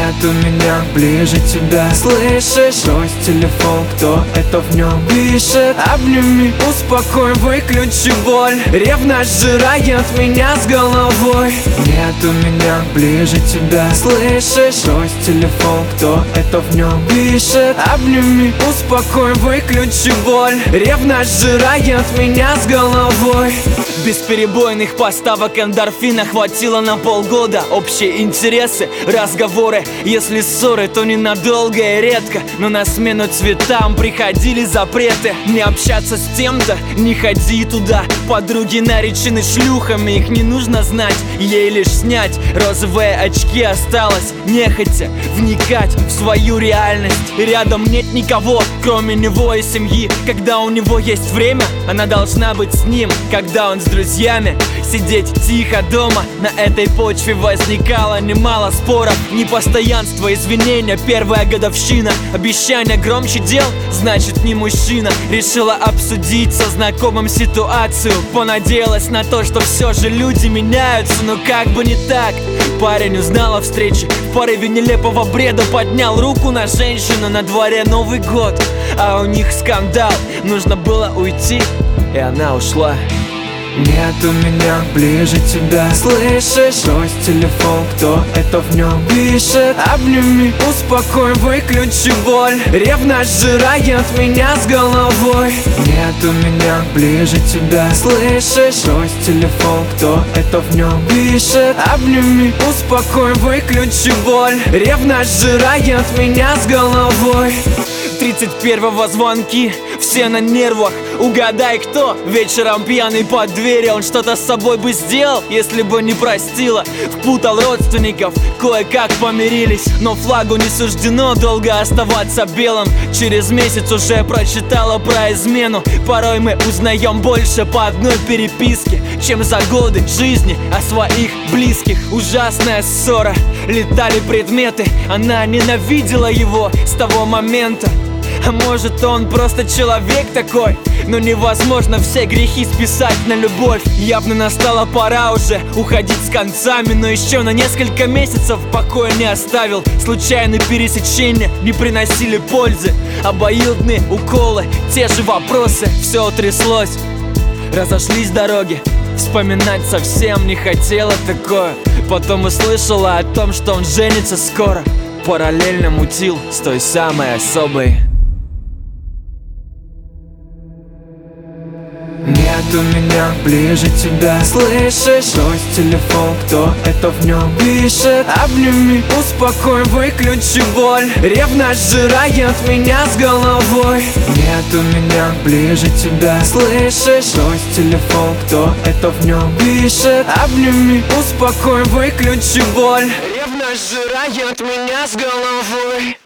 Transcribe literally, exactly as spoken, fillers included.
Нет у меня ближе тебя. Слышишь? Брось телефон, кто это в нем пишет? Обними, успокой, выключи боль. Ревность сжирает меня с головой. Нет у меня ближе тебя. Слышишь? Брось телефон, кто это в нем пишет? Обними, успокой, выключи боль. Ревность сжирает меня с головой. Бесперебойных поставок эндорфина хватило на полгода. Общие интересы, разговоры. Если ссоры, то ненадолго и редко. Но на смену цветам приходили запреты. Не общаться с тем-то, не ходи туда. Подруги наречены шлюхами, их не нужно знать. Ей лишь снять розовые очки осталось. Нехотя вникать в свою реальность. Рядом нет никого, кроме него и семьи. Когда у него есть время, она должна быть с ним. Когда он с друзьями, сидеть тихо дома. На этой почве возникало немало споров. Непостоянство, извинения, первая годовщина. Обещания громче дел, значит не мужчина. Решила обсудить со знакомым ситуацию. Понадеялась на то, что все же люди меняются. Но как бы не так. Парень узнал о встрече. В порыве нелепого бреда поднял руку на женщину. На дворе Новый год, а у них скандал. Нужно было уйти, и она ушла. Нет у меня ближе тебя. Слышишь? Брось телефон, кто это в нем пишет? Обними, успокой, выключи боль. Ревность сжирает меня с головой. Нет у меня ближе тебя. Слышишь? Брось телефон, кто это в нем пишет? Обними, успокой, выключи боль. Ревность сжирает меня с головой. Тридцать первого звонки, все на нервах. Угадай, кто вечером пьяный под дверью. Он что-то с собой бы сделал, если бы не простила. Впутал родственников, кое-как помирились. Но флагу не суждено долго оставаться белым. Через месяц уже прочитала про измену. Порой мы узнаем больше по одной переписке, чем за годы жизни о своих близких. Ужасная ссора, летали предметы. Она ненавидела его с того момента. А может, он просто человек такой? Но невозможно все грехи списать на любовь. Явно настала пора уже уходить с концами. Но еще на несколько месяцев покоя не оставил. Случайные пересечения не приносили пользы. Обоюдные уколы, те же вопросы. Все тряслось, разошлись дороги. Вспоминать совсем не хотела такое. Потом услышала о том, что он женится скоро. Параллельно мутил с той самой особой. Нет у меня ближе тебя. Слышишь? Брось телефон, кто это в нем пишет? Обними, успокой, выключи боль. Ревность сжирает меня с головой. Нет у меня ближе тебя. Слышишь? Брось телефон, кто это в нем пишет? Обними, успокой, выключи боль. Ревность сжирает меня с головой.